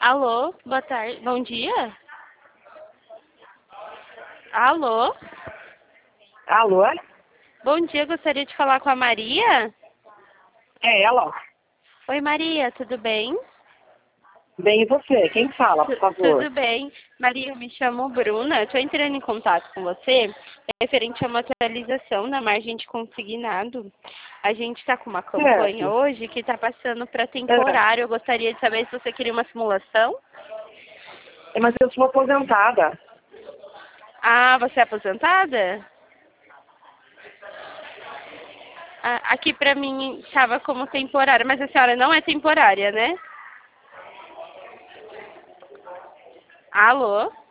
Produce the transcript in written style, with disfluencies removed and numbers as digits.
Alô, boa tarde, bom dia. Alô, Alô? bom dia, gostaria de falar com a Maria. É ela? Oi, Maria, tudo bem? Bem, e você? Quem fala, por Tudo favor? bem. Maria, eu me chamo Bruna, estou entrando em contato com você referente a uma atualização na margem de consignado. A gente está com uma campanha Certo. hoje que está passando para É, temporário. Eu gostaria de saber se você queria uma simulação. mas eu sou aposentada. Ah, você é aposentada? Ah, aqui para mim estava como temporária, mas a senhora não é temporária, né? Alô?